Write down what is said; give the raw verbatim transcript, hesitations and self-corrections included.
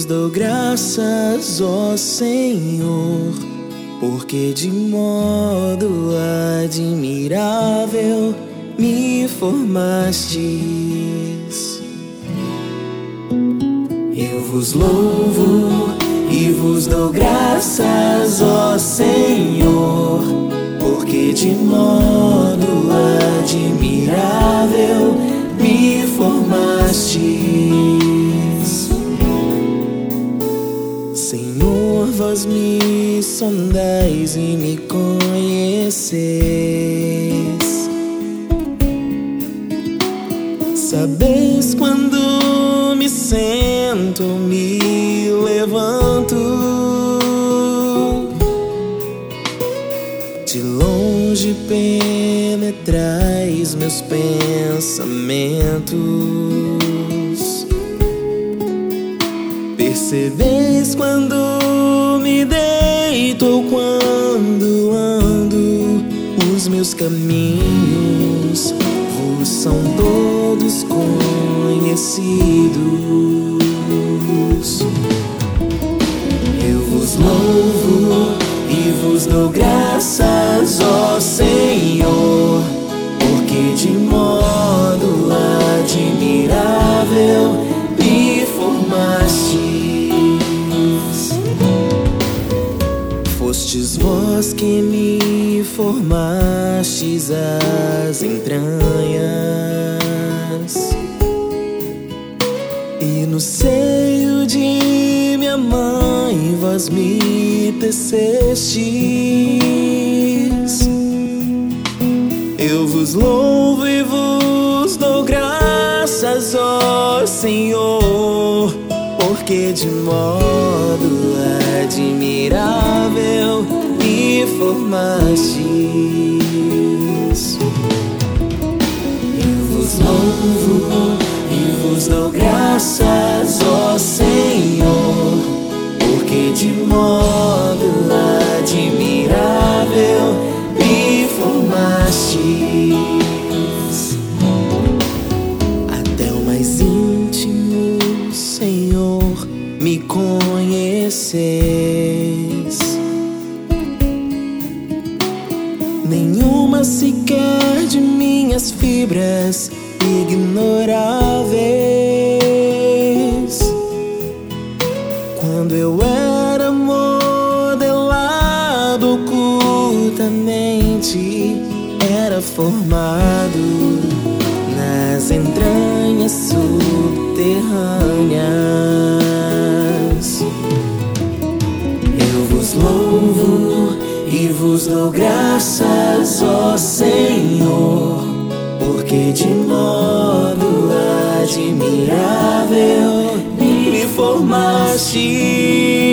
dou graças, ó Senhor, porque de modo admirável me formastes. Eu vos louvo e vos dou graças, ó Senhor, porque de modo admirável me formastes. Senhor, vós me sondais e me conheceis. Sabeis quando me sento, me levanto. De longe penetrais meus pensamentos. Percebeis quando me deito ou quando ando. Os meus caminhos vos são todos conhecidos. Eu vos louvo e vos dou graças, ó Senhor, porque de modo admirável me formastes. Fostes vós que me formastes as entranhas, e no seio de minha mãe vós me tecestes. Eu vos louvo e vos dou graças, ó Senhor, porque de modo admirável me formastes. Eu vos louvo e vos dou graças, ó Senhor, porque de modo admirável me formastes. Até o mais íntimo, Senhor, me conheceis. Nenhuma sequer de minhas fibras ignoráveis. Quando eu era modelado ocultamente, era formado nas entranhas subterrâneas. Eu vos louvo e vos dou graças, ó Senhor, porque de modo admirável me formastes.